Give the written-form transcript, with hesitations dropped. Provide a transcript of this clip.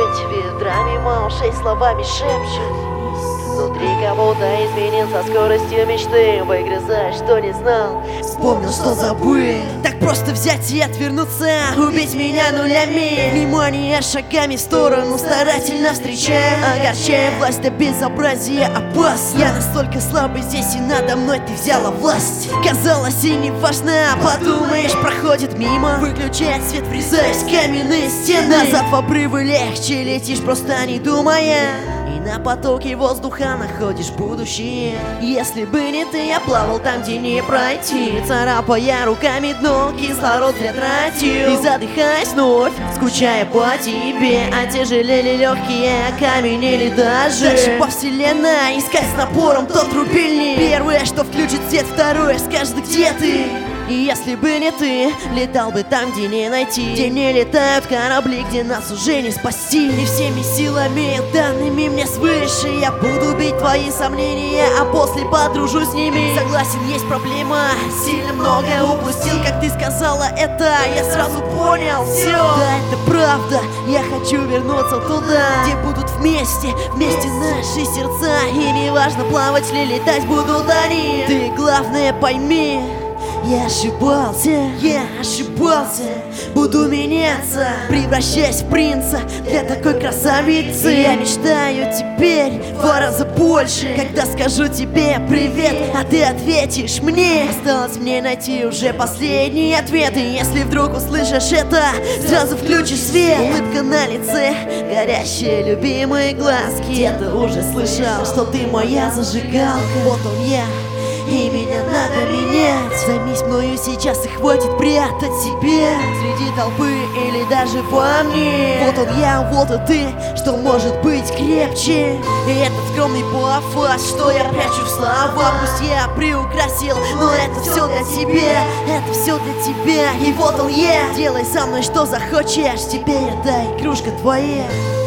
быть, ведрами мол, шесть словами шепчут. Внутри кого-то изменился скоростью мечты. Выгрызаешь, что не знал, вспомнил, что забыл. Так просто взять и отвернуться, убить меня нулями. Внимание шагами в сторону старательно встречая, огорчая власть до безобразия опасно. Я настолько слабый здесь, и надо мной ты взяла власть. Казалось, и не важно, подумаешь, проходит мимо. Выключает свет, врезаясь в каменные стены. Назад в обрывы легче летишь, просто не думая. И на потоке воздуха находишь будущее. Если бы не ты, я плавал там, где не пройти, царапая руками дно, кислород зря тратил. И задыхаясь вновь, скучая по тебе, отяжелели легкие, окаменели даже. Дальше по вселенной искать с напором тот рубильник. Первое, что включит свет, второе скажет, где ты. И если бы не ты, летал бы там, где не найти, где не летают корабли, где нас уже не спасти. И всеми силами, данными мне свыше, я буду бить твои сомнения, а после подружусь с ними. Согласен, есть проблема, сильно многое упустил. Как ты сказала это, я сразу понял все. Да, это правда, я хочу вернуться туда, где будут вместе наши сердца. И неважно, плавать ли, летать будут они. Ты главное пойми, я ошибался, буду меняться, превращаясь в принца для такой красавицы. Я мечтаю теперь в 2 раза больше, когда скажу тебе привет, а ты ответишь мне. Осталось мне найти уже последние ответы. Если вдруг услышишь это, сразу включишь свет. Улыбка на лице, горящие любимые глазки. Где-то уже слышал, что ты моя зажигалка. Вот он я, и меня надо менять. Займись мною сейчас, и хватит прятать себя среди толпы или даже во мне. Вот он я, вот и ты, что может быть крепче. И этот скромный пафос, что я прячу в слова. Пусть я приукрасил, но это все для тебя, это все для тебя. И вот он я, делай со мной что захочешь, теперь эта игрушка твоя.